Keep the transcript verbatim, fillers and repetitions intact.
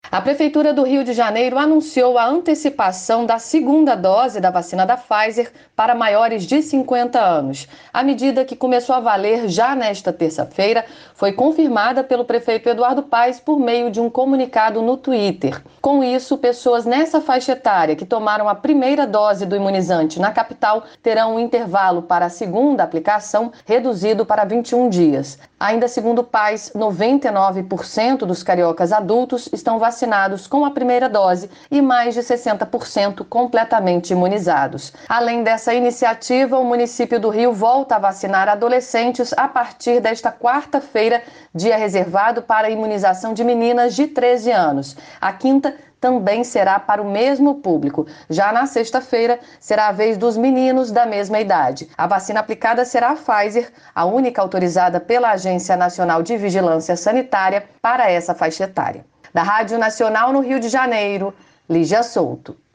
A Prefeitura do Rio de Janeiro anunciou a antecipação da segunda dose da vacina da Pfizer para maiores de cinquenta anos. A medida, que começou a valer já nesta terça-feira, foi confirmada pelo prefeito Eduardo Paes por meio de um comunicado no Twitter. Com isso, pessoas nessa faixa etária que tomaram a primeira dose do imunizante na capital terão um intervalo para a segunda aplicação reduzido para vinte e um dias. Ainda segundo Paes, noventa e nove por cento dos cariocas adultos estão vacinados com a primeira dose e mais de sessenta por cento completamente imunizados. Além dessa iniciativa, o município do Rio volta a vacinar adolescentes a partir desta quarta-feira, dia reservado para a imunização de meninas de treze anos. A quinta também será para o mesmo público. Já na sexta-feira, será a vez dos meninos da mesma idade. A vacina aplicada será a Pfizer, a única autorizada pela Agência Nacional de Vigilância Sanitária para essa faixa etária. Da Rádio Nacional no Rio de Janeiro, Lígia Souto.